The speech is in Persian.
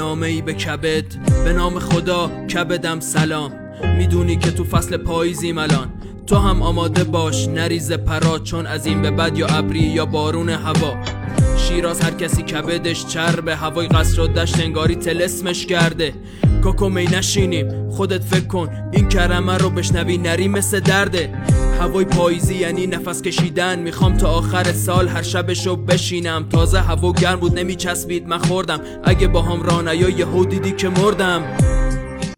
نامه‌ای به کبد. به نام خدا کبدم سلام، میدونی که تو فصل پاییزیم الان. تو هم آماده باش نریز پرات، چون از این به بعد یا ابری یا بارون هوا. شیراز هر کسی کبدش چربه، هوای قصر و دشت انگاری طلسمش کرده. کاکو می نشینیم خودت فکر کن، این کرمه رو بشنوی نری مثل درده. هوای پاییزی یعنی نفس کشیدن، میخوام تا آخر سال هر شبشو بشینم. تازه هوا گرم بود نمیچسبید من خوردم، اگه با هم راه نیای یهو دیدی که مردم.